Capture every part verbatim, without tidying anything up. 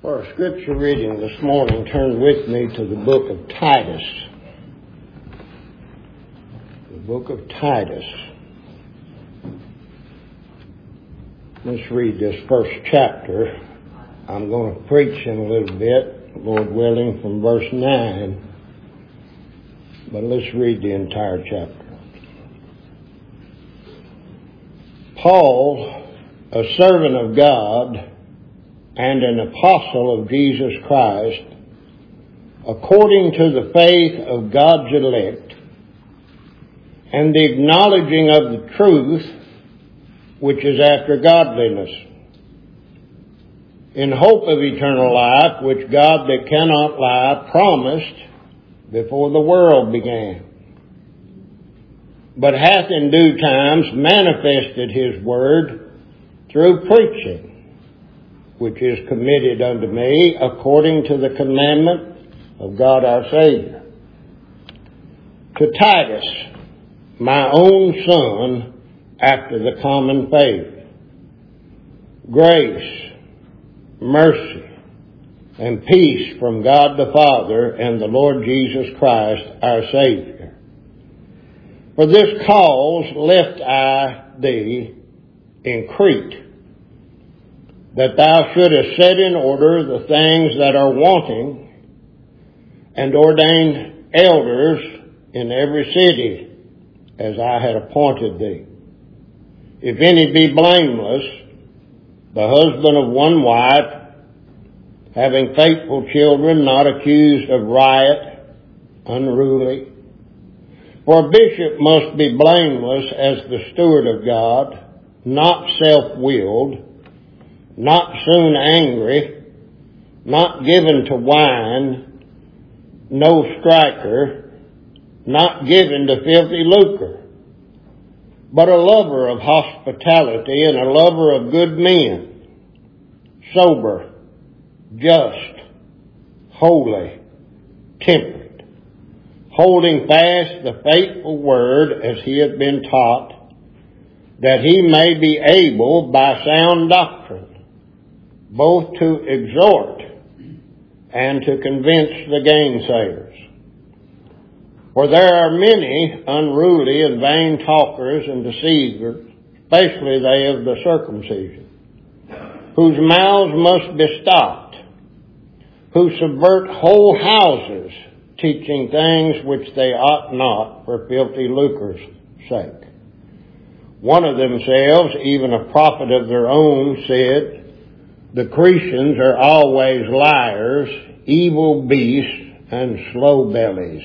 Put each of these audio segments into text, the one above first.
For our scripture reading this morning, turn with me to the book of Titus. The book of Titus. Let's read this first chapter. I'm going to preach in a little bit, Lord willing, from verse nine. But let's read the entire chapter. Paul, a servant of God and an apostle of Jesus Christ, according to the faith of God's elect, and the acknowledging of the truth which is after godliness, in hope of eternal life, which God that cannot lie promised before the world began, but hath in due times manifested his word through preaching, which is committed unto me according to the commandment of God our Savior. To Titus, my own son, after the common faith, grace, mercy, and peace from God the Father and the Lord Jesus Christ our Savior. For this cause left I thee in Crete, that thou shouldest set in order the things that are wanting, and ordain elders in every city, as I had appointed thee. If any be blameless, the husband of one wife, having faithful children, not accused of riot, unruly. For a bishop must be blameless as the steward of God, not self-willed, not soon angry, not given to wine, no striker, not given to filthy lucre, but a lover of hospitality and a lover of good men, sober, just, holy, temperate, holding fast the faithful word as he had been taught, that he may be able by sound doctrine both to exhort and to convince the gainsayers. For there are many unruly and vain talkers and deceivers, especially they of the circumcision, whose mouths must be stopped, who subvert whole houses, teaching things which they ought not for filthy lucre's sake. One of themselves, even a prophet of their own, said, the Cretans are always liars, evil beasts, and slow bellies.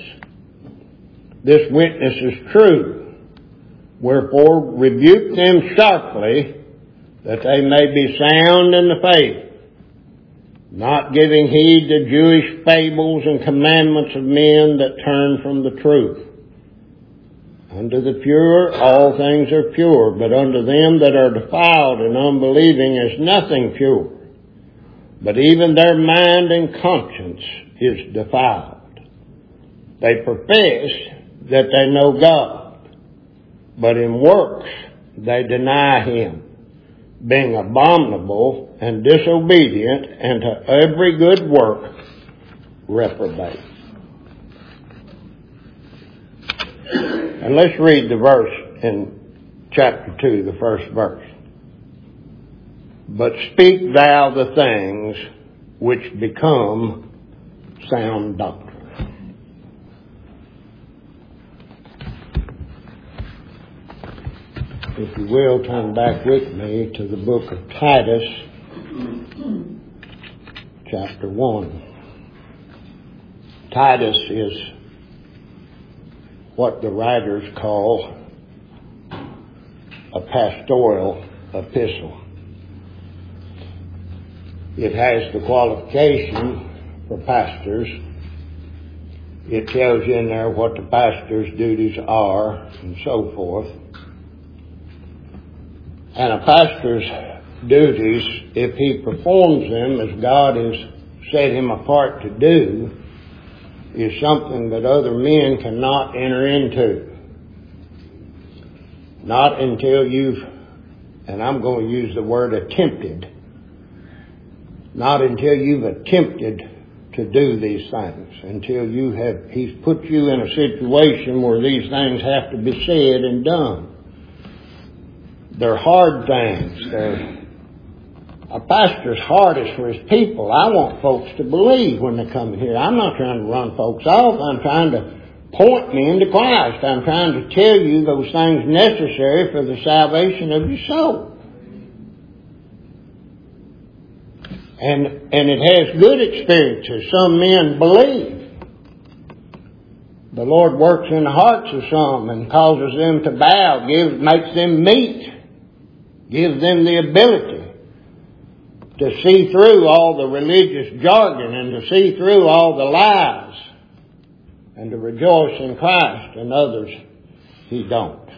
This witness is true. Wherefore rebuke them sharply, that they may be sound in the faith, not giving heed to Jewish fables and commandments of men that turn from the truth. Unto the pure all things are pure, but unto them that are defiled and unbelieving is nothing pure. But even their mind and conscience is defiled. They profess that they know God, but in works they deny him, being abominable and disobedient, and to every good work reprobate. And let's read the verse in chapter two, the first verse. But speak thou the things which become sound doctrine. If you will, turn back with me to the book of Titus, chapter one. Titus is what the writers call a pastoral epistle. It has the qualification for pastors. It tells you in there what the pastor's duties are and so forth. And a pastor's duties, if he performs them as God has set him apart to do, is something that other men cannot enter into. Not until you've, and I'm going to use the word attempted, Not until you've attempted to do these things. Until you have, He's put you in a situation where these things have to be said and done. They're hard things. They're, a pastor's heart is for his people. I want folks to believe when they come here. I'm not trying to run folks off. I'm trying to point me into Christ. I'm trying to tell you those things necessary for the salvation of your soul. And and it has good experiences. Some men believe. The Lord works in the hearts of some and causes them to bow, gives, makes them meet, gives them the ability to see through all the religious jargon and to see through all the lies and to rejoice in Christ, and others He don't.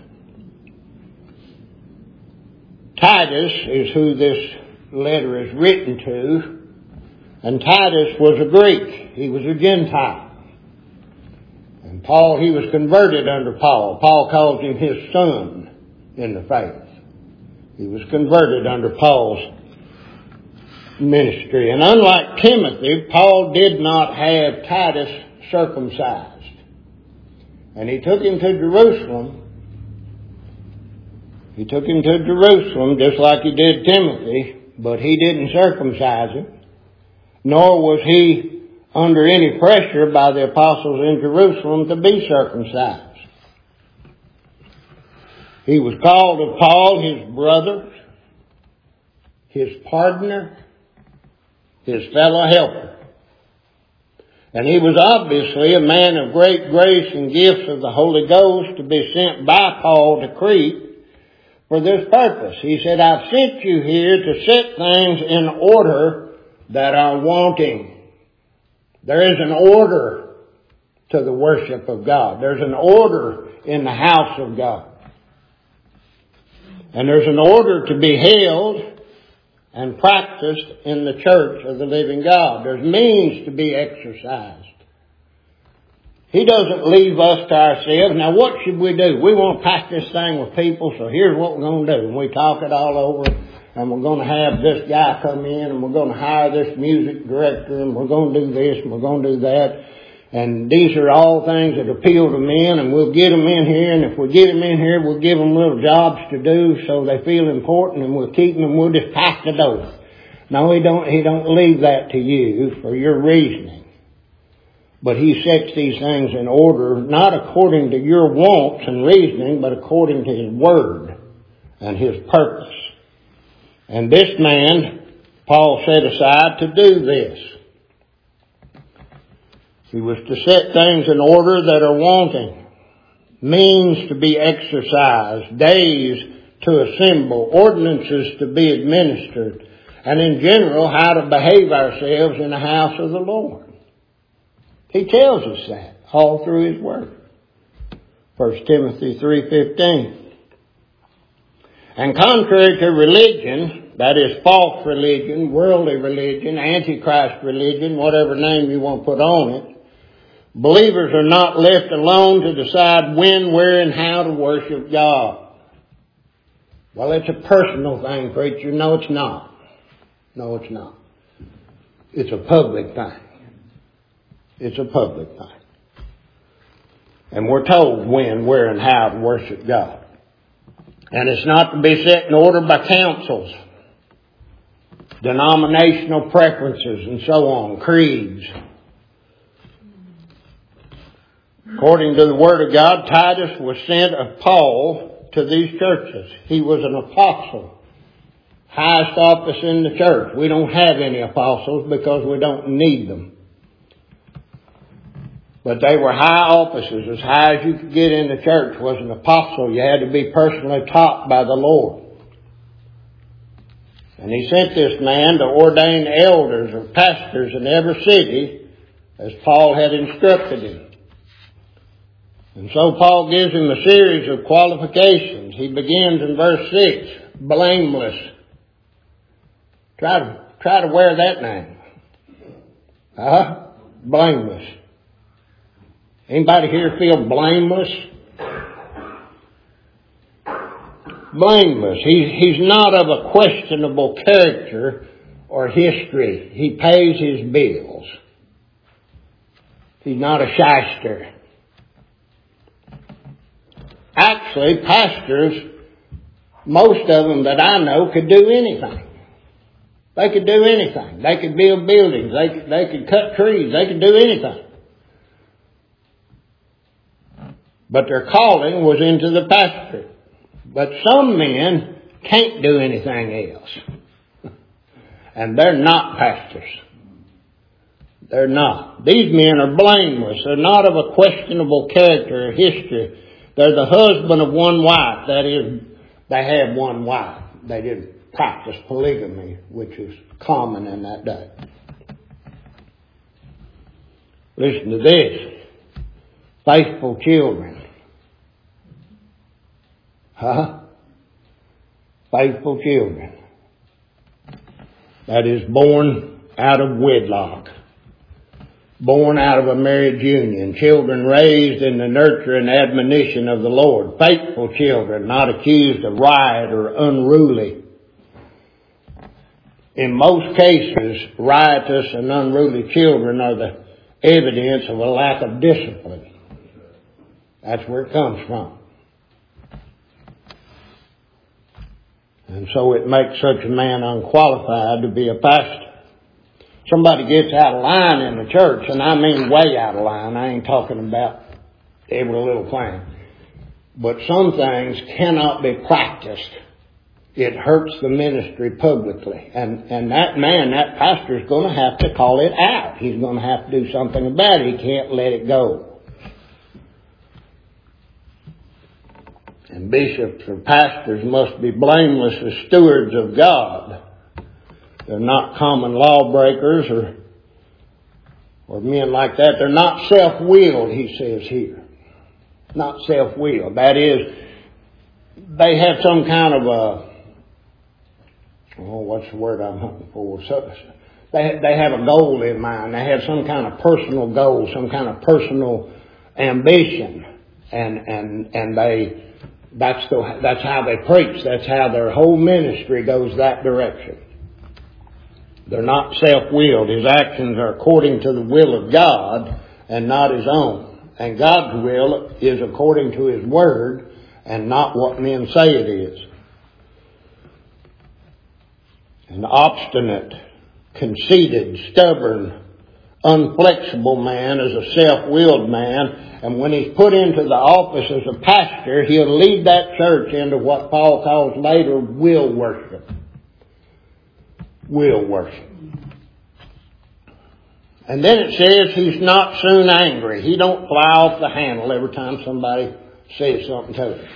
Titus is who this letter is written to, and Titus was a Greek. He was a Gentile. And Paul, he was converted under Paul. Paul calls him his son in the faith. He was converted under Paul's ministry. And unlike Timothy, Paul did not have Titus circumcised. And he took him to Jerusalem. He took him to Jerusalem just like he did Timothy, but he didn't circumcise him, nor was he under any pressure by the apostles in Jerusalem to be circumcised. He was called of Paul his brother, his partner, his fellow helper. And he was obviously a man of great grace and gifts of the Holy Ghost to be sent by Paul to Crete for this purpose. He said, I've sent you here to set things in order that are wanting. There is an order to the worship of God. There's an order in the house of God. And there's an order to be held and practiced in the church of the living God. There's means to be exercised. He doesn't leave us to ourselves. Now what should we do? We want to pack this thing with people, so here's what we're going to do. And we talk it all over, and we're going to have this guy come in, and we're going to hire this music director, and we're going to do this, and we're going to do that. And these are all things that appeal to men, and we'll get them in here, and if we get them in here, we'll give them little jobs to do so they feel important, and we'll keep them, and we'll just pack the door. No, he don't, he don't leave that to you for your reasoning. But he sets these things in order, not according to your wants and reasoning, but according to His Word and His purpose. And this man, Paul set aside to do this. He was to set things in order that are wanting, means to be exercised, days to assemble, ordinances to be administered, and in general, how to behave ourselves in the house of the Lord. He tells us that all through His Word. First Timothy three fifteen. And contrary to religion, that is false religion, worldly religion, antichrist religion, whatever name you want to put on it, believers are not left alone to decide when, where, and how to worship God. Well, it's a personal thing, preacher. No, it's not. No, it's not. It's a public thing. It's a public thing. And we're told when, where, and how to worship God. And it's not to be set in order by councils, denominational preferences, and so on, creeds. According to the Word of God, Titus was sent of Paul to these churches. He was an apostle, highest office in the church. We don't have any apostles because we don't need them. But they were high offices, as high as you could get in the church. Was an apostle. You had to be personally taught by the Lord. And he sent this man to ordain elders or pastors in every city, as Paul had instructed him. And so Paul gives him a series of qualifications. He begins in verse six, blameless. Try to, try to wear that name. Huh? Blameless. Anybody here feel blameless? Blameless. He, he's not of a questionable character or history. He pays his bills. He's not a shyster. Actually, pastors, most of them that I know, could do anything. They could do anything. They could build buildings. They could, they could cut trees. They could do anything. But their calling was into the pastorate. But some men can't do anything else. And they're not pastors. They're not. These men are blameless. They're not of a questionable character or history. They're the husband of one wife. That is, they had one wife. They didn't practice polygamy, which is common in that day. Listen to this. Faithful children. Huh? Faithful children. That is born out of wedlock. Born out of a marriage union. Children raised in the nurture and admonition of the Lord. Faithful children, not accused of riot or unruly. In most cases, riotous and unruly children are the evidence of a lack of discipline. That's where it comes from. And so it makes such a man unqualified to be a pastor. Somebody gets out of line in the church, and I mean way out of line. I ain't talking about every little thing. But some things cannot be practiced. It hurts the ministry publicly. And, and that man, that pastor, is going to have to call it out. He's going to have to do something about it. He can't let it go. And bishops or pastors must be blameless as stewards of God. They're not common lawbreakers or, or men like that. They're not self-willed, he says here. Not self-willed. That is, they have some kind of a, oh, what's the word I'm looking for? So, they, they have a goal in mind. They have some kind of personal goal, some kind of personal ambition. And, and, and they, that's the, that's how they preach. That's how their whole ministry goes that direction. They're not self-willed. His actions are according to the will of God and not his own. And God's will is according to his word and not what men say it is. An obstinate, conceited, stubborn, unflexible man is a self-willed man. And when he's put into the office as a pastor, he'll lead that church into what Paul calls later will worship. Will worship. And then it says he's not soon angry. He don't fly off the handle every time somebody says something to him.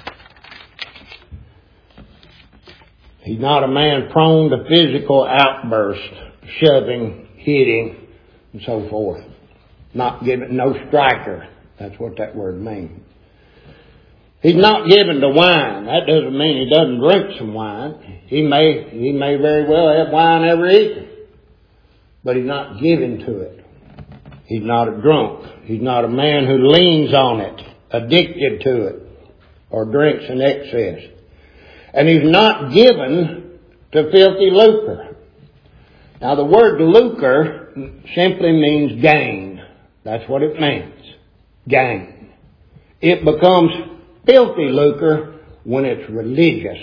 He's not a man prone to physical outbursts, shoving, hitting, and so forth. Not giving, no striker. That's what that word means. He's not given to wine. That doesn't mean he doesn't drink some wine. He may, he may very well have wine every evening. But he's not given to it. He's not a drunk. He's not a man who leans on it, addicted to it, or drinks in excess. And he's not given to filthy lucre. Now the word lucre simply means gain. That's what it means. Gain. It becomes filthy lucre when it's religious.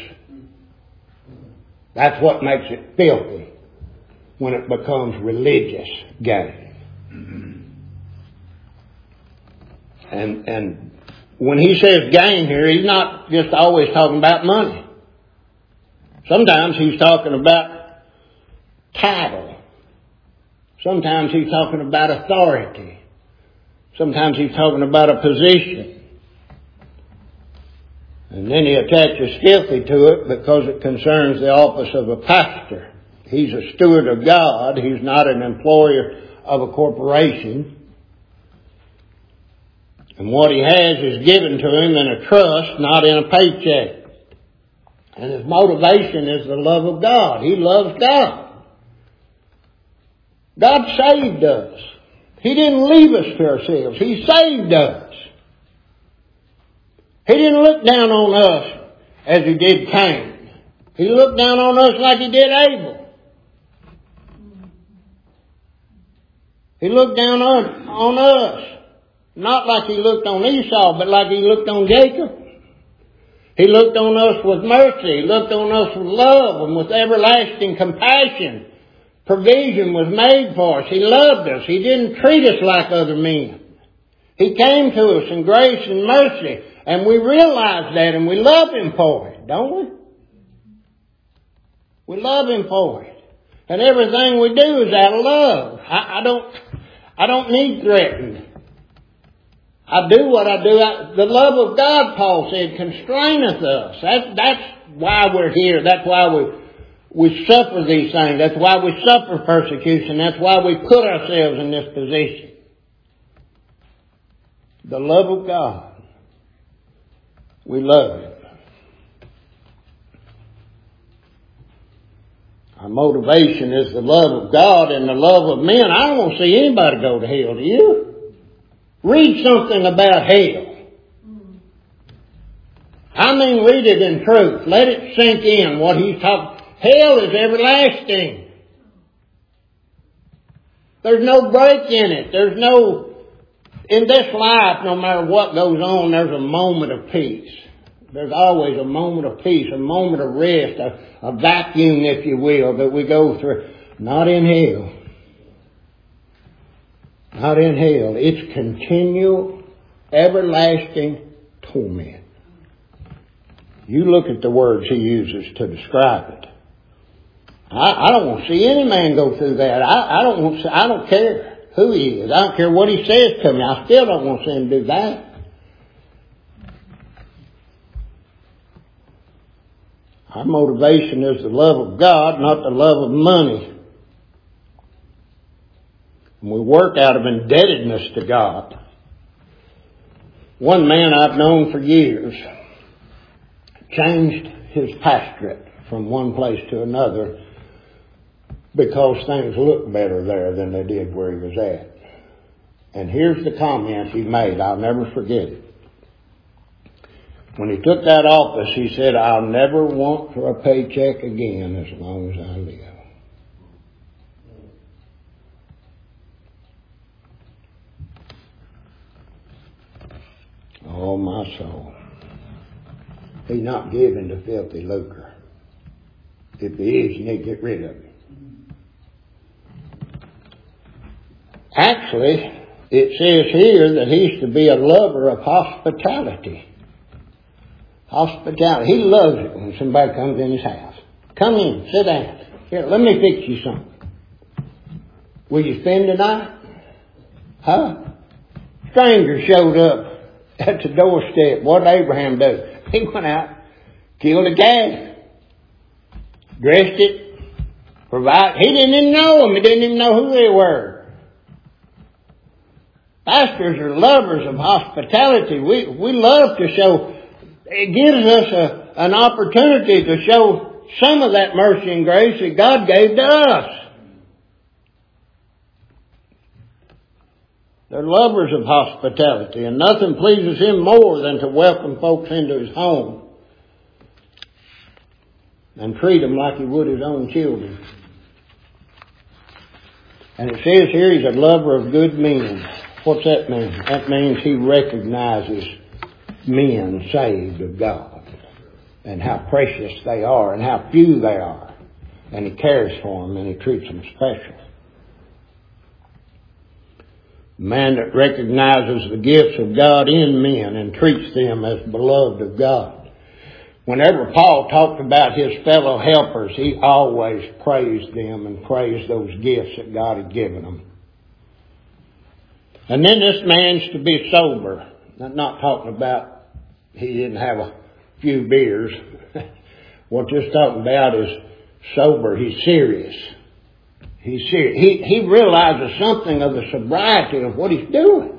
That's what makes it filthy. When it becomes religious gain. And, and when he says gain here, he's not just always talking about money. Sometimes he's talking about title. Sometimes he's talking about authority. Sometimes he's talking about a position. And then he attaches filthy to it because it concerns the office of a pastor. He's a steward of God. He's not an employer of a corporation. And what he has is given to him in a trust, not in a paycheck. And his motivation is the love of God. He loves God. God saved us. He didn't leave us to ourselves. He saved us. He didn't look down on us as he did Cain. He looked down on us like he did Abel. He looked down on, on us. Not like he looked on Esau, but like he looked on Jacob. He looked on us with mercy. He looked on us with love and with everlasting compassion. Provision was made for us. He loved us. He didn't treat us like other men. He came to us in grace and mercy. And we realize that and we love Him for it, don't we? We love Him for it. And everything we do is out of love. I, I don't, I don't need threatened. I do what I do. I, the love of God, Paul said, constraineth us. That, that's why we're here. That's why we, we suffer these things. That's why we suffer persecution. That's why we put ourselves in this position. The love of God. We love it. Our motivation is the love of God and the love of men. I don't want to see anybody go to hell, do you? Read something about hell. I mean, read it in truth. Let it sink in what he's talking. Hell is everlasting. There's no break in it. There's no, in this life, no matter what goes on, there's a moment of peace. There's always a moment of peace, a moment of rest, a, a vacuum, if you will, that we go through. Not in hell. Not in hell. It's continual, everlasting torment. You look at the words he uses to describe it. I, I don't want to see any man go through that. I, I don't want to see, I don't care who he is. I don't care what he says to me. I still don't want to see him do that. Our motivation is the love of God, not the love of money. And we work out of indebtedness to God. One man I've known for years changed his pastorate from one place to another because things looked better there than they did where he was at. And here's the comment he made. I'll never forget it. When he took that office, he said, I'll never want for a paycheck again as long as I live. Oh, my soul. He's not giving to filthy lucre. If he is, you need to get rid of it. Actually, it says here that he's to be a lover of hospitality. Hospitality. He loves it when somebody comes in his house. Come in, sit down. Here, let me fix you something. Will you spend the night? Huh? Stranger showed up at the doorstep. What did Abraham do? He went out, killed a calf, dressed it, provided. He didn't even know them. He didn't even know who they were. Pastors are lovers of hospitality. We we love to show. It gives us a, an opportunity to show some of that mercy and grace that God gave to us. They're lovers of hospitality, and nothing pleases Him more than to welcome folks into His home and treat them like He would His own children. And it says here He's a lover of good men. What's that mean? That means He recognizes men saved of God and how precious they are and how few they are. And He cares for them and He treats them special. A man that recognizes the gifts of God in men and treats them as beloved of God. Whenever Paul talked about his fellow helpers, he always praised them and praised those gifts that God had given them. And then this man's to be sober. I'm not talking about he didn't have a few beers. What this talking about is sober. He's serious. He's serious. He, he realizes something of the sobriety of what he's doing.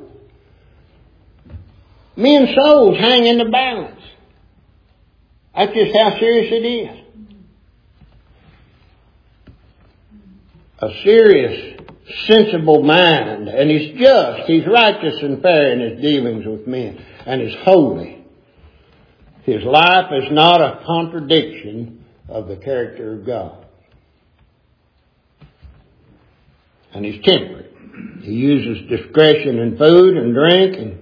Men's souls hang in the balance. That's just how serious it is. A serious, sensible mind. And he's just. He's righteous and fair in his dealings with men. And he's holy. His life is not a contradiction of the character of God. And he's temperate. He uses discretion in food and drink and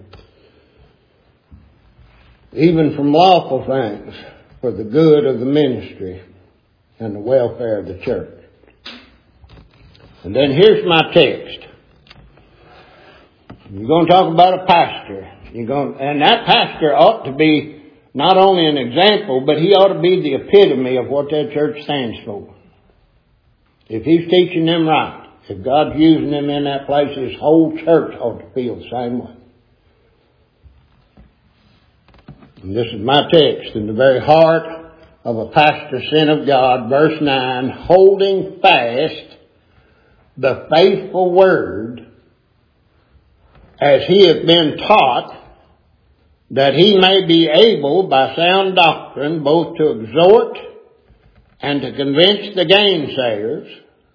even from lawful things for the good of the ministry and the welfare of the church. And then here's my text. You're going to talk about a pastor. You're going, and that pastor ought to be not only an example, but he ought to be the epitome of what that church stands for. If he's teaching them right, if God's using them in that place, his whole church ought to feel the same way. And this is my text. In the very heart of a pastor sent of God, verse nine, holding fast the faithful word as he hath been taught, that he may be able by sound doctrine both to exhort and to convince the gainsayers.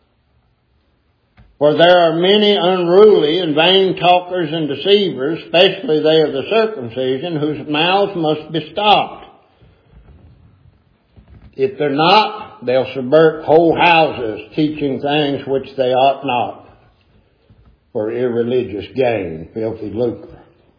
For there are many unruly and vain talkers and deceivers, especially they of the circumcision, whose mouths must be stopped. If they're not, they'll subvert whole houses, teaching things which they ought not, for irreligious gain, filthy lucre.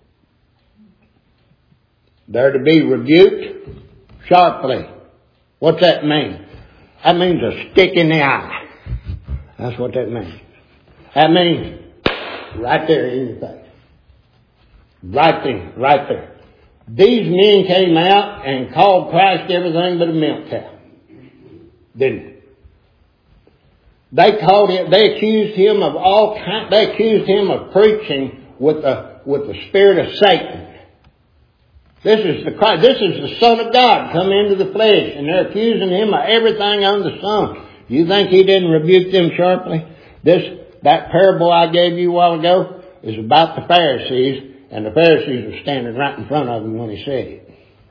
They're to be rebuked sharply. What's that mean? That means a stick in the eye. That's what that means. That means right there in your face. Right there, right there. These men came out and called Christ everything but a milk cow. Didn't they? They called him, they accused him of all kind, they accused him of preaching with the, with the spirit of Satan. This is the Christ, this is the Son of God come into the flesh, and they're accusing him of everything under the sun. You think he didn't rebuke them sharply? This, that parable I gave you a while ago is about the Pharisees, and the Pharisees were standing right in front of him when he said it.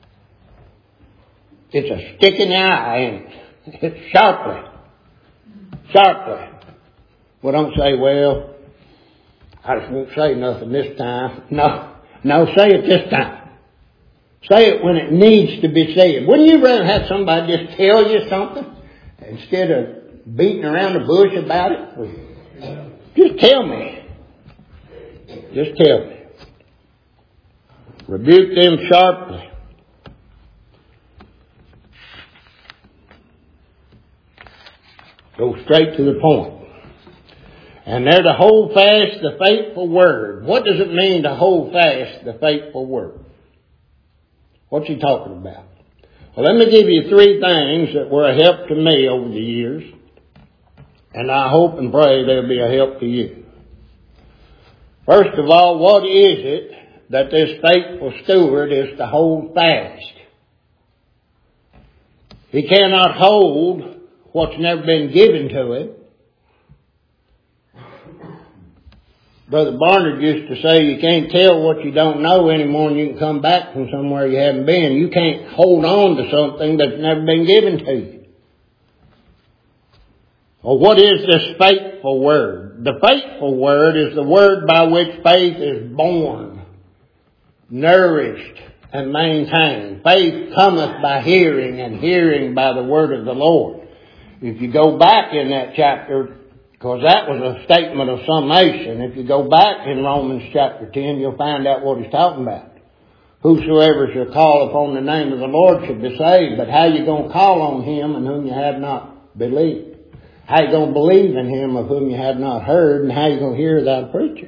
It's a stick in the eye, and it's sharply. Sharply. Well, don't say, well, I just won't say nothing this time. No, no, say it this time. Say it when it needs to be said. Wouldn't you rather have somebody just tell you something instead of beating around the bush about it? Just tell me. Just tell me. Rebuke them sharply. Go straight to the point. And they're to hold fast the faithful word. What does it mean to hold fast the faithful word? What's he talking about? Well, let me give you three things that were a help to me over the years. And I hope and pray they'll be a help to you. First of all, what is it that this faithful steward is to hold fast? He cannot hold what's never been given to him. Brother Barnard used to say you can't tell what you don't know anymore, and you can come back from somewhere you haven't been. You can't hold on to something that's never been given to you. Well, what is this faithful word? The faithful word is the word by which faith is born, nourished, and maintained. Faith cometh by hearing, and hearing by the word of the Lord. If you go back in that chapter, because that was a statement of summation. If you go back in Romans chapter ten, you'll find out what he's talking about. Whosoever shall call upon the name of the Lord shall be saved. But how you going to call on him in whom you have not believed? How you going to believe in him of whom you have not heard? And how you going to hear without a preacher?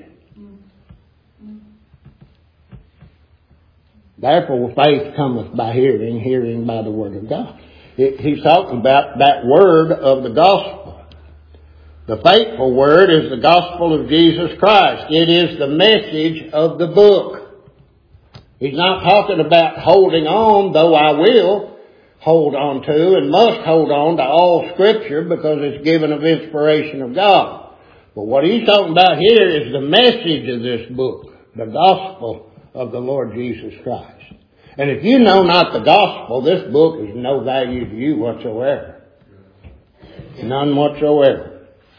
Therefore, faith cometh by hearing, hearing by the word of God. He's talking about that word of the gospel. The faithful word is the gospel of Jesus Christ. It is the message of the book. He's not talking about holding on, though I will hold on to and must hold on to all Scripture because it's given of inspiration of God. But what he's talking about here is the message of this book, the gospel of the Lord Jesus Christ. And if you know not the gospel, this book is no value to you whatsoever. None whatsoever.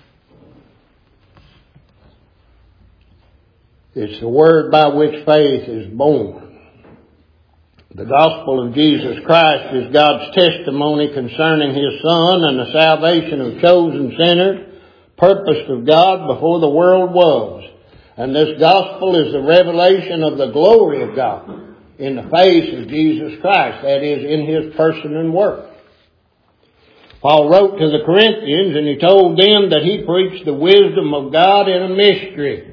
It's the word by which faith is born. The gospel of Jesus Christ is God's testimony concerning His Son and the salvation of chosen sinners, purposed of God before the world was. And this gospel is the revelation of the glory of God in the face of Jesus Christ, that is, in His person and work. Paul wrote to the Corinthians and he told them that he preached the wisdom of God in a mystery.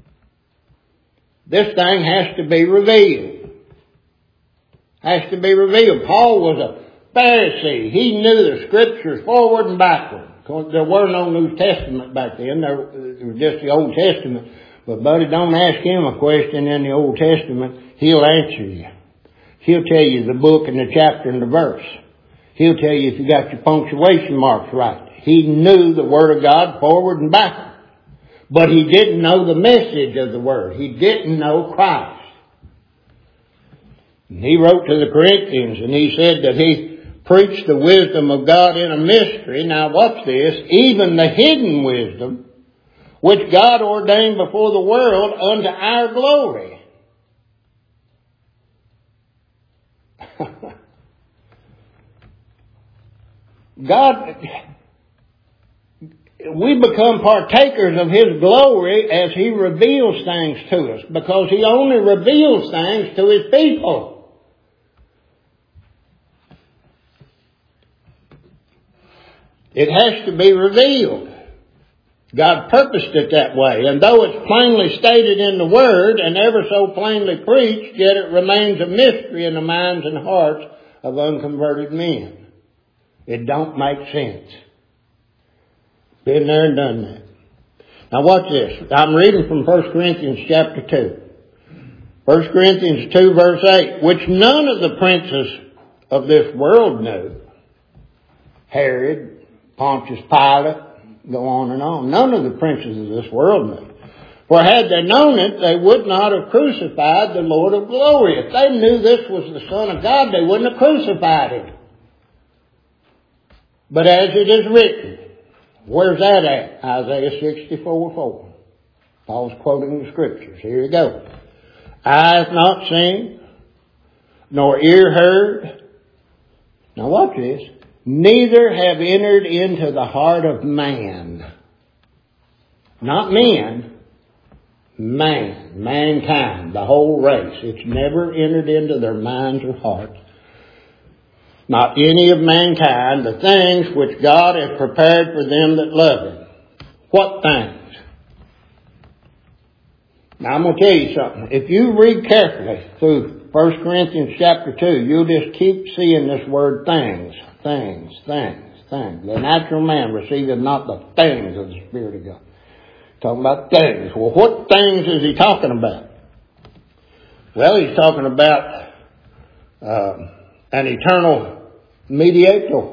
This thing has to be revealed. Has to be revealed. Paul was a Pharisee. He knew the Scriptures forward and backward. There were no New Testament back then. There was just the Old Testament. But buddy, don't ask him a question in the Old Testament. He'll answer you. He'll tell you the book and the chapter and the verse. He'll tell you if you got your punctuation marks right. He knew the Word of God forward and backward. But he didn't know the message of the Word. He didn't know Christ. And he wrote to the Corinthians and he said that he preached the wisdom of God in a mystery. Now watch this. Even the hidden wisdom, which God ordained before the world unto our glory. God, we become partakers of His glory as He reveals things to us, because He only reveals things to His people. It has to be revealed. God purposed it that way, and though it's plainly stated in the Word and ever so plainly preached, yet it remains a mystery in the minds and hearts of unconverted men. It don't make sense. Been there and done that. Now watch this. I'm reading from First Corinthians chapter two. First Corinthians two verse eight, which none of the princes of this world knew. Herod, Pontius Pilate, go on and on. None of the princes of this world knew. For had they known it, they would not have crucified the Lord of glory. If they knew this was the Son of God, they wouldn't have crucified Him. But as it is written, where's that at? Isaiah sixty-four four. Paul's quoting the Scriptures. Here you go. Eye hath not seen, nor ear heard. Now watch this. Neither have entered into the heart of man. Not men. Man. Mankind. The whole race. It's never entered into their minds or hearts. Not any of mankind, the things which God has prepared for them that love Him. What things? Now I'm going to tell you something. If you read carefully through First Corinthians chapter two, you'll just keep seeing this word things, things, things, things. The natural man receiveth not the things of the Spirit of God. Talking about things. Well, what things is he talking about? Well, he's talking about uh, an eternal mediator.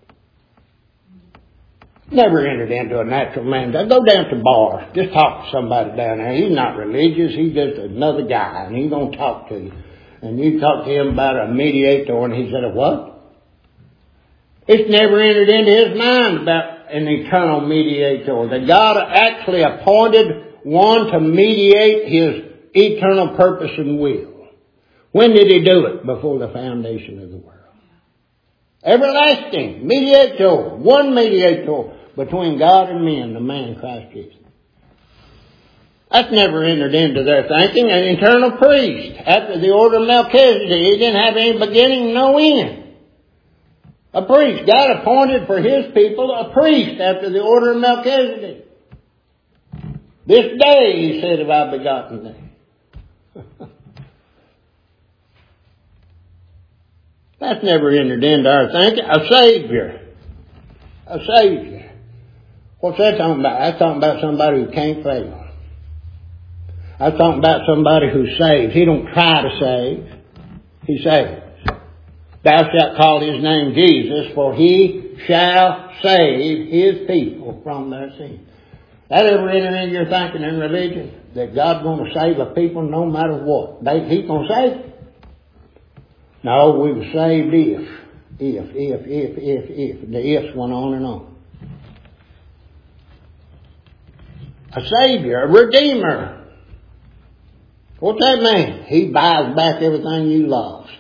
Never entered into a natural man. Go down to bars. Just talk to somebody down there. He's not religious. He's just another guy, and he's going to talk to you. And you talk to him about a mediator, and he said, a what? It's never entered into his mind about an eternal mediator. That God actually appointed one to mediate His eternal purpose and will. When did He do it? Before the foundation of the world. Everlasting mediator, one mediator between God and men, the man Christ Jesus. That's never entered into their thinking. An eternal priest, after the order of Melchizedek, he didn't have any beginning, no end. A priest, God appointed for His people a priest after the order of Melchizedek. This day, He said, have I begotten thee. That's never entered into our thinking. A Savior. A Savior. What's that talking about? That's talking about somebody who can't fail. That's talking about somebody who saves. He don't try to save. He saves. Thou shalt call His name Jesus, for He shall save His people from their sins. That ever entered into your thinking in religion? That God's going to save a people no matter what? They, He's going to save them. No, we were saved if, if, if, if, if, if. The ifs went on and on. A Savior, a Redeemer. What's that mean? He buys back everything you lost.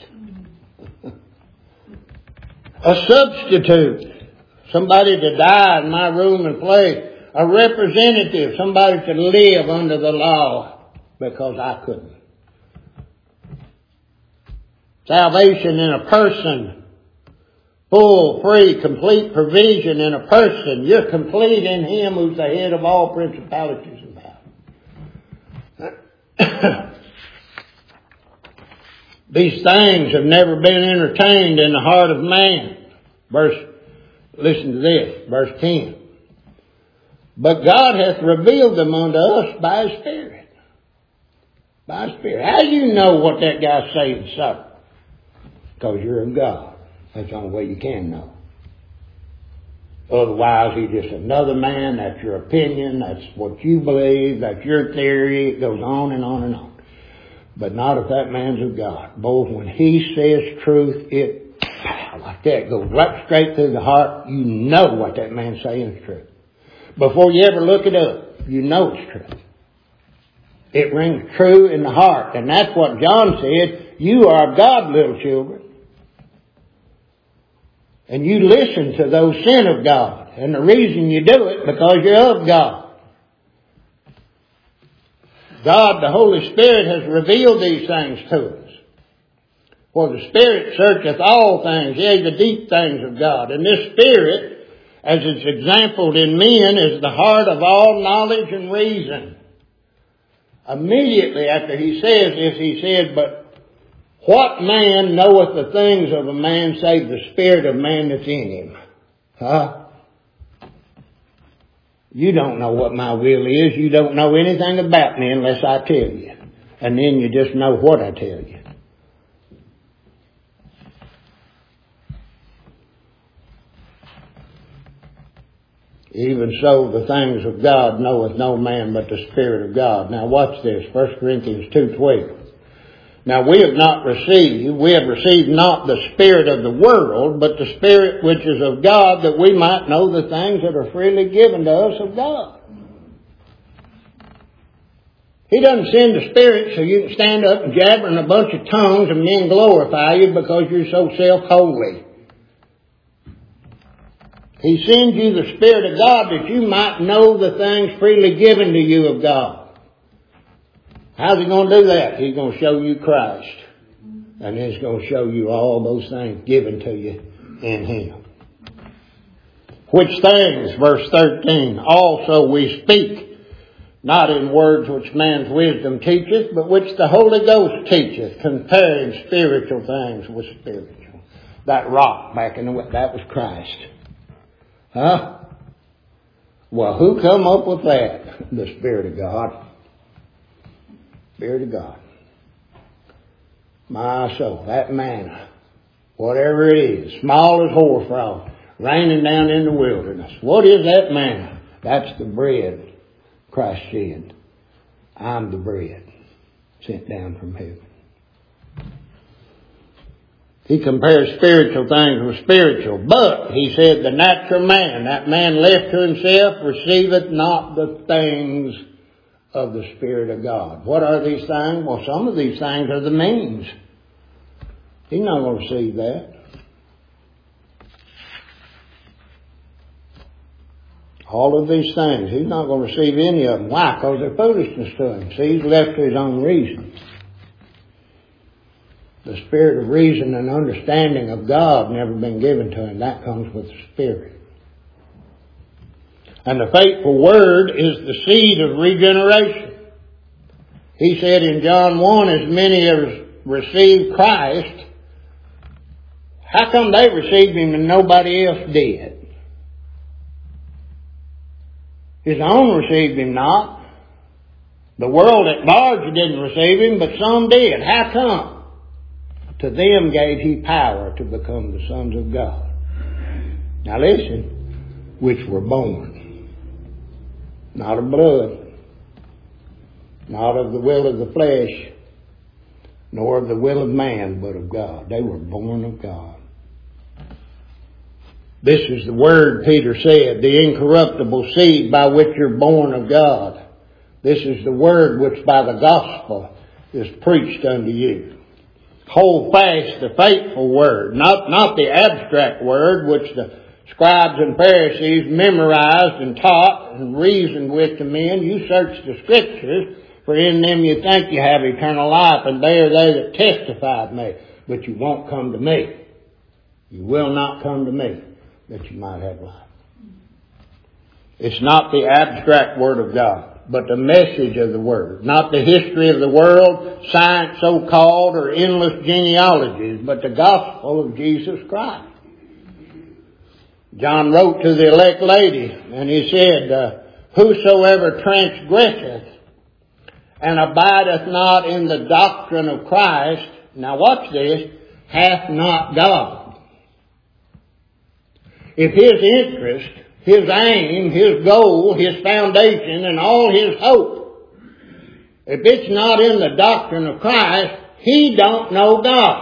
A substitute. Somebody to die in my room and play a representative, somebody to live under the law, because I couldn't. Salvation in a person. Full, free, complete provision in a person. You're complete in Him who's the head of all principalities and powers. These things have never been entertained in the heart of man. Verse, listen to this, verse ten. But God hath revealed them unto us by His Spirit. By His Spirit. How do you know what that guy's saying, sir? Because you're of God. That's the only way you can know. Otherwise, he's just another man. That's your opinion. That's what you believe. That's your theory. It goes on and on and on. But not if that man's of God. Both when he says truth, it, pow, like that, goes right straight through the heart. You know what that man's saying is true. Before you ever look it up, you know it's true. It rings true in the heart. And that's what John said. You are of God, little children. And you listen to those sent of God. And the reason you do it, because you're of God. God, the Holy Spirit, has revealed these things to us. For the Spirit searcheth all things, yea, the deep things of God. And this Spirit, as it's exampled in men, is the heart of all knowledge and reason. Immediately after he says this, he said, but what man knoweth the things of a man save the spirit of man that's in him? Huh? You don't know what my will is. You don't know anything about me unless I tell you. And then you just know what I tell you. Even so, the things of God knoweth no man but the Spirit of God. Now watch this, First Corinthians two twelve. Now we have not received, we have received not the spirit of the world, but the Spirit which is of God, that we might know the things that are freely given to us of God. He doesn't send the Spirit so you can stand up and jabber in a bunch of tongues and men glorify you because you're so self-holy. He sends you the Spirit of God that you might know the things freely given to you of God. How's He going to do that? He's going to show you Christ. And He's going to show you all those things given to you in Him. Which things, verse thirteen, also we speak, not in words which man's wisdom teacheth, but which the Holy Ghost teacheth, comparing spiritual things with spiritual. That rock back in the way, that was Christ. Huh? Well, who come up with that? The Spirit of God. Spirit of God. My soul, that manna, whatever it is, small as hoarfrost, raining down in the wilderness. What is that manna? That's the bread Christ said. I'm the bread sent down from heaven. He compares spiritual things with spiritual. But, he said, the natural man, that man left to himself, receiveth not the things of the Spirit of God. What are these things? Well, some of these things are the means. He's not going to receive that. All of these things, he's not going to receive any of them. Why? Because they're foolishness to him. See, he's left to his own reason. The spirit of reason and understanding of God never been given to him. That comes with the Spirit. And the faithful Word is the seed of regeneration. He said in John one, as many as received Christ, how come they received Him and nobody else did? His own received Him not. The world at large didn't receive Him, but some did. How come? To them gave He power to become the sons of God. Now listen, which were born. Not of blood, not of the will of the flesh, nor of the will of man, but of God. They were born of God. This is the word, Peter said, the incorruptible seed by which you're born of God. This is the word which by the gospel is preached unto you. Hold fast the faithful word, not, not the abstract word which the scribes and Pharisees memorized and taught and reasoned with the men. You search the Scriptures, for in them you think you have eternal life, and they are they that testify of me. But you won't come to me. You will not come to me, that you might have life. It's not the abstract Word of God, but the message of the Word. Not the history of the world, science so-called, or endless genealogies, but the gospel of Jesus Christ. John wrote to the elect lady, and he said, uh, whosoever transgresseth and abideth not in the doctrine of Christ, now watch this, hath not God. If his interest, his aim, his goal, his foundation, and all his hope, if it's not in the doctrine of Christ, he don't know God.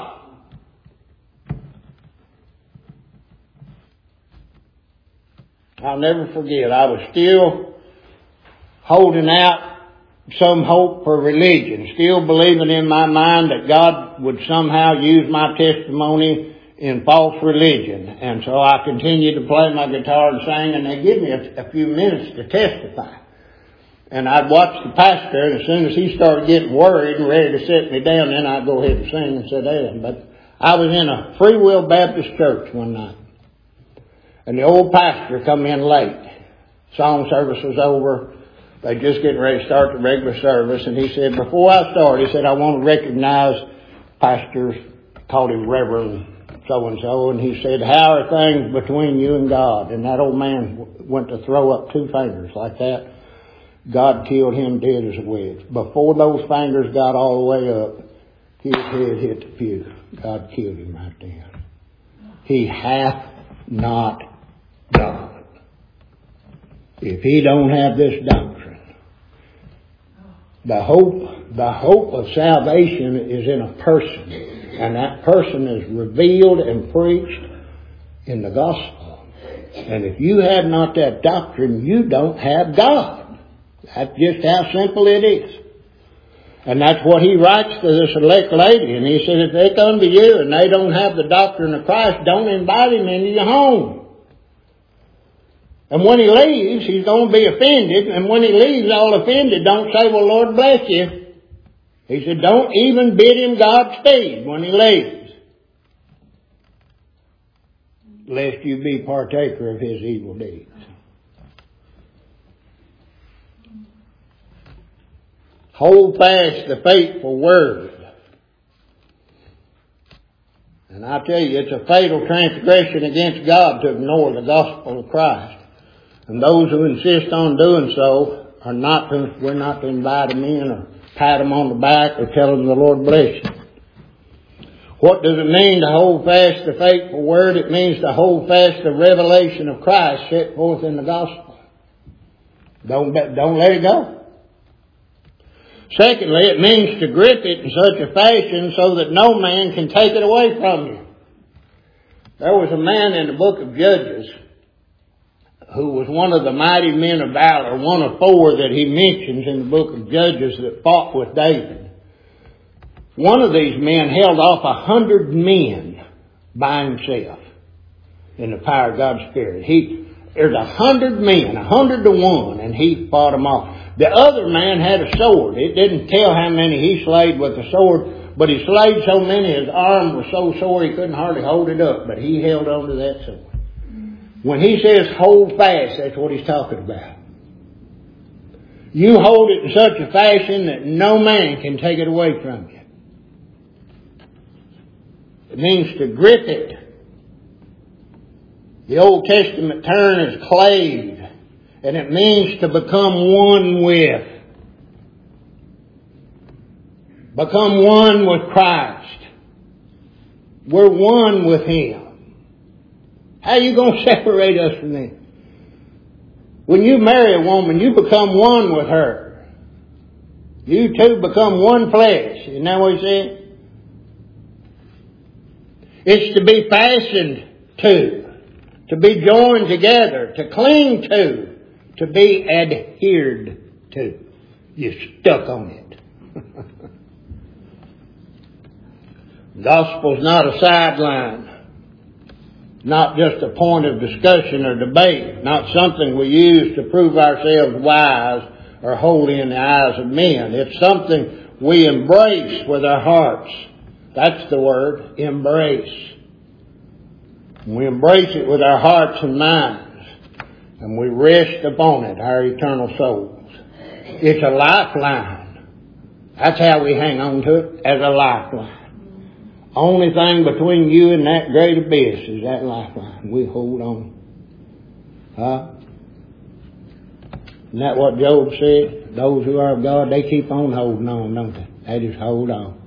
I'll never forget, I was still holding out some hope for religion, still believing in my mind that God would somehow use my testimony in false religion. And so I continued to play my guitar and sing, and they give me a, a few minutes to testify. And I'd watch the pastor, and as soon as he started getting worried and ready to sit me down, then I'd go ahead and sing and sit down. But I was in a Free Will Baptist church one night, and the old pastor come in late. Song service was over. They just getting ready to start the regular service, and he said, before I start, he said, I want to recognize pastors, called him Reverend so-and-so, and he said, how are things between you and God? And that old man went to throw up two fingers like that. God killed him dead as a wedge. Before those fingers got all the way up, his head hit the pew. God killed him right there. He hath not God. If he don't have this doctrine, the hope, the hope of salvation is in a person, and that person is revealed and preached in the gospel. And if you have not that doctrine, you don't have God. That's just how simple it is. And that's what he writes to this elect lady. And he said, if they come to you and they don't have the doctrine of Christ, don't invite him into your home. And when he leaves, he's going to be offended. And when he leaves all offended, don't say, well, Lord bless you. He said, don't even bid him Godspeed when he leaves, lest you be partaker of his evil deeds. Hold fast the faithful word. And I tell you, it's a fatal transgression against God to ignore the gospel of Christ. And those who insist on doing so are not to, we're not to invite them in or pat them on the back or tell them the Lord bless you. What does it mean to hold fast the faithful word? It means to hold fast the revelation of Christ set forth in the gospel. Don't, don't let it go. Secondly, it means to grip it in such a fashion so that no man can take it away from you. There was a man in the book of Judges who was one of the mighty men of valor, one of four that he mentions in the book of Judges that fought with David. One of these men held off a hundred men by himself in the power of God's Spirit. He, there's a hundred men, a hundred to one, and he fought them off. The other man had a sword. It didn't tell how many he slayed with the sword, but he slayed so many his arm was so sore he couldn't hardly hold it up, but he held on to that sword. When he says hold fast, that's what he's talking about. You hold it in such a fashion that no man can take it away from you. It means to grip it. The Old Testament term is clave, and it means to become one with. Become one with Christ. We're one with Him. How are you going to separate us from Him? When you marry a woman, you become one with her. You two become one flesh. Isn't that what He said? It's to be fastened to, to be joined together, to cling to, to be adhered to. You're stuck on it. Gospel's not a sideline. not just a point of discussion or debate, not something we use to prove ourselves wise or holy in the eyes of men. It's something we embrace with our hearts. That's the word, embrace. We embrace it with our hearts and minds, and we rest upon it, our eternal souls. It's a lifeline. That's how we hang on to it, as a lifeline. Only thing between you and that great abyss is that lifeline. We hold on. Huh? Isn't that what Job said? Those who are of God, they keep on holding on, don't they? They just hold on.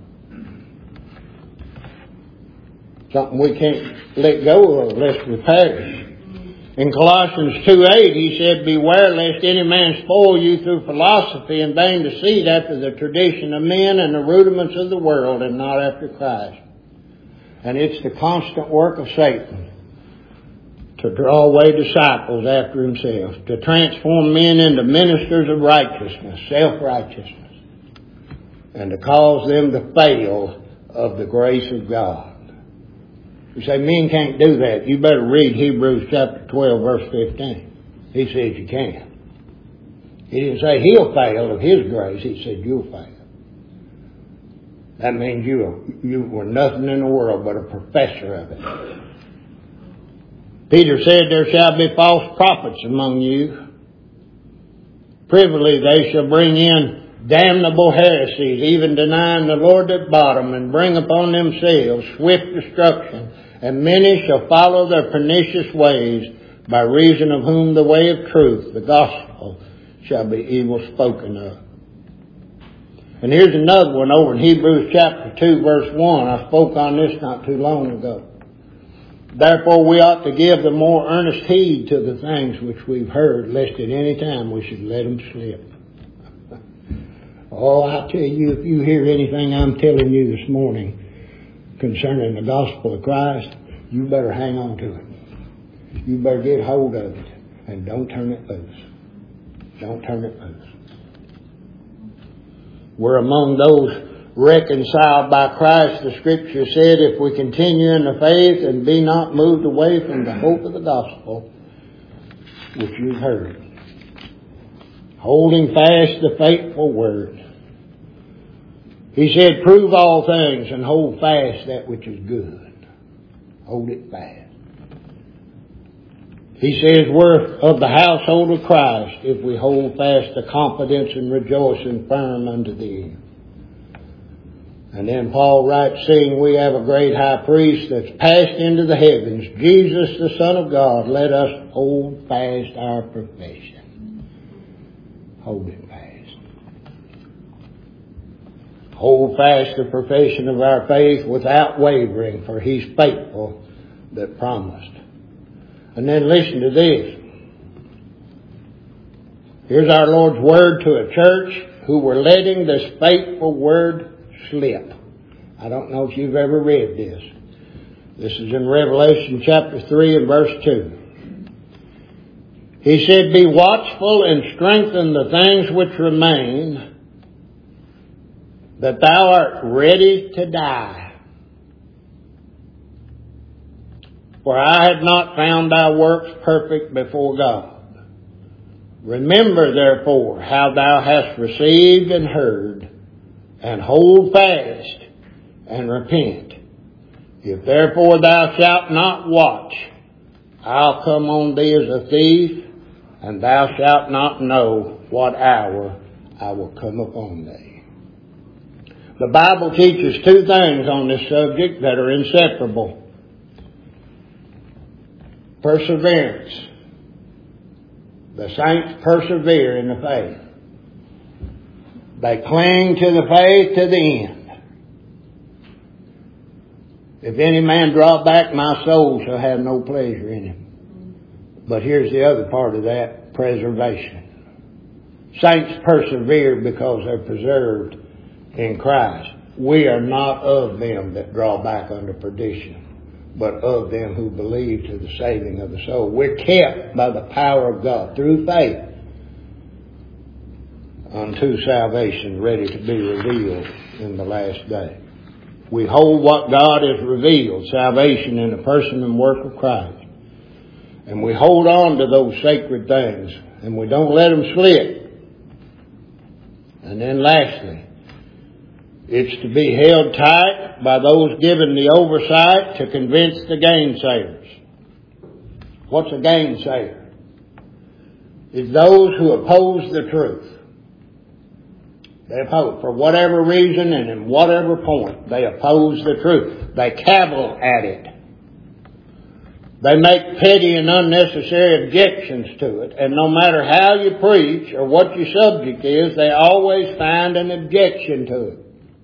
Something we can't let go of lest we perish. In Colossians two eight, he said, beware lest any man spoil you through philosophy and vain deceit after the tradition of men and the rudiments of the world, and not after Christ. And it's the constant work of Satan to draw away disciples after himself, to transform men into ministers of righteousness, self-righteousness, and to cause them to fail of the grace of God. You say, men can't do that. You better read Hebrews chapter twelve, verse fifteen. He says you can. He didn't say he'll fail of his grace. He said you'll fail. That means you, you were nothing in the world but a professor of it. Peter said, there shall be false prophets among you. Privily they shall bring in damnable heresies, even denying the Lord at bottom, and bring upon themselves swift destruction. And many shall follow their pernicious ways, by reason of whom the way of truth, the gospel, shall be evil spoken of. And here's another one over in Hebrews chapter two, verse one. I spoke on this not too long ago. Therefore we ought to give the more earnest heed to the things which we've heard, lest at any time we should let them slip. Oh, I tell you, if you hear anything I'm telling you this morning concerning the gospel of Christ, you better hang on to it. You better get hold of it, and don't turn it loose. Don't turn it loose. We're among those reconciled by Christ. The Scripture said, if we continue in the faith and be not moved away from the hope of the gospel, which you've heard, holding fast the faithful word. He said, prove all things and hold fast that which is good. Hold it fast. He says, we're of the household of Christ if we hold fast the confidence and rejoicing firm unto the end. And then Paul writes, seeing we have a great high priest that's passed into the heavens, Jesus the Son of God, let us hold fast our profession. Hold it fast. Hold fast the profession of our faith without wavering, for he's faithful that promised. And then listen to this. Here's our Lord's word to a church who were letting this faithful word slip. I don't know if you've ever read this. This is in Revelation chapter three and verse two. He said, be watchful and strengthen the things which remain, that thou art ready to die. For I had not found thy works perfect before God. Remember therefore how thou hast received and heard, and hold fast and repent. If therefore thou shalt not watch, I'll come on thee as a thief, and thou shalt not know what hour I will come upon thee. The Bible teaches two things on this subject that are inseparable. Perseverance. The saints persevere in the faith. They cling to the faith to the end. If any man draw back, my soul shall have no pleasure in him. But here's the other part of that, preservation. Saints persevere because they're preserved in Christ. We are not of them that draw back unto perdition, but of them who believe to the saving of the soul. We're kept by the power of God through faith unto salvation, ready to be revealed in the last day. We hold what God has revealed, salvation in the person and work of Christ. And we hold on to those sacred things, and we don't let them slip. And then lastly, it's to be held tight by those given the oversight to convince the gainsayers. What's a gainsayer? It's those who oppose the truth. They oppose, for whatever reason and in whatever point, they oppose the truth. They cavil at it. They make petty and unnecessary objections to it. And no matter how you preach or what your subject is, they always find an objection to it.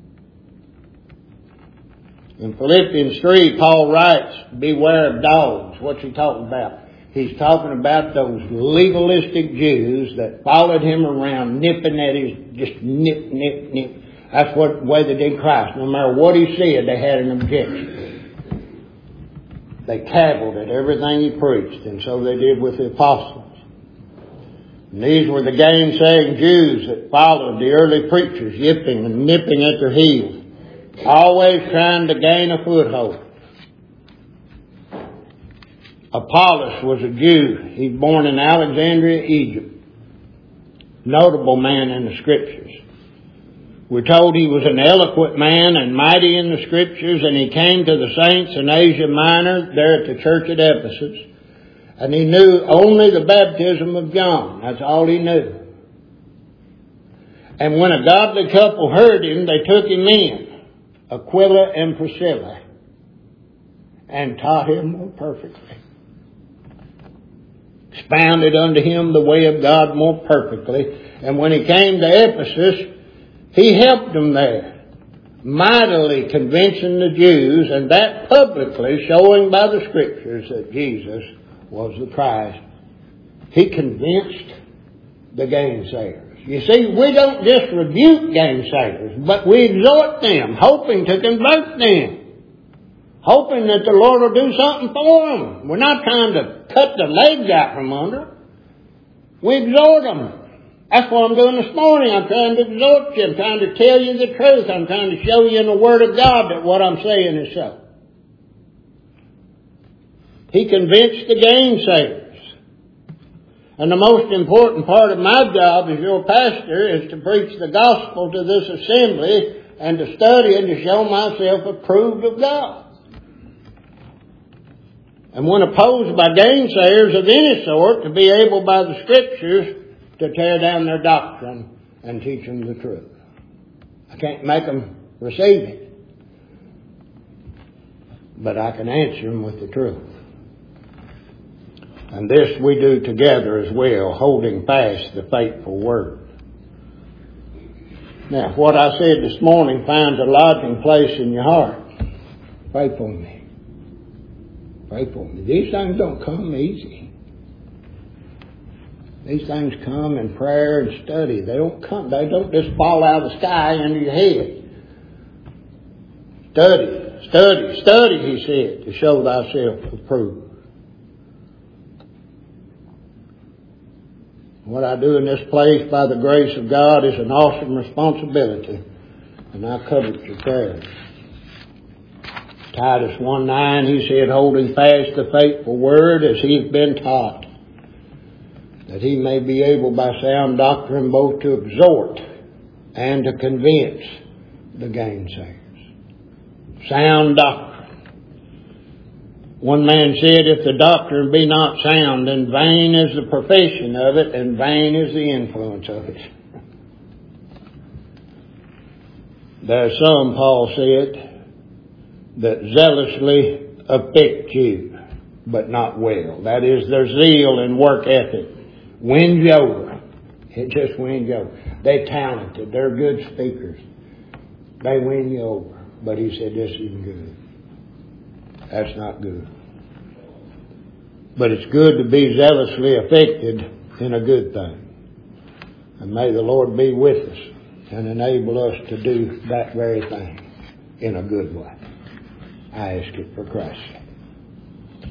In Philippians three, Paul writes, beware of dogs. What's he talking about? He's talking about those legalistic Jews that followed him around, nipping at his, just nip, nip, nip. That's what the way they did Christ. No matter what he said, they had an objection. They cavilled at everything he preached, and so they did with the apostles. And these were the gainsaying Jews that followed the early preachers, yipping and nipping at their heels, always trying to gain a foothold. Apollos was a Jew. He was born in Alexandria, Egypt. Notable man in the Scriptures. We're told he was an eloquent man and mighty in the Scriptures, and he came to the saints in Asia Minor, there at the church at Ephesus, and he knew only the baptism of John. That's all he knew. And when a godly couple heard him, they took him in, Aquila and Priscilla, and taught him more perfectly. Expounded unto him the way of God more perfectly. And when he came to Ephesus, he helped them there, mightily convincing the Jews, and that publicly showing by the Scriptures that Jesus was the Christ. He convinced the gainsayers. You see, we don't just rebuke gainsayers, but we exhort them, hoping to convert them. Hoping that the Lord will do something for them. We're not trying to cut the legs out from under. We exhort them. That's what I'm doing this morning. I'm trying to exhort you. I'm trying to tell you the truth. I'm trying to show you in the Word of God that what I'm saying is so. He convinced the gainsayers. And the most important part of my job as your pastor is to preach the gospel to this assembly and to study and to show myself approved of God. And when opposed by gainsayers of any sort, to be able by the Scriptures to tear down their doctrine and teach them the truth. I can't make them receive it, but I can answer them with the truth. And this we do together as well, holding fast the faithful word. Now, what I said this morning finds a lodging place in your heart. Pray for me. Pray for me. These things don't come easy. These things come in prayer and study. They don't come. They don't just fall out of the sky into your head. Study, study, study, he said, to show thyself approved. What I do in this place by the grace of God is an awesome responsibility, and I covet your prayers. Titus one nine, he said, holding fast the faithful word as he has been taught, that he may be able by sound doctrine both to exhort and to convince the gainsayers. Sound doctrine. One man said, if the doctrine be not sound, then vain is the profession of it, and vain is the influence of it. There are some, Paul said, that zealously affect you, but not well. That is, their zeal and work ethic wins you over. It just wins you over. They're talented. They're good speakers. They win you over. But he said, this isn't good. That's not good. But it's good to be zealously affected in a good thing. And may the Lord be with us and enable us to do that very thing in a good way. I ask it for Christ's sake.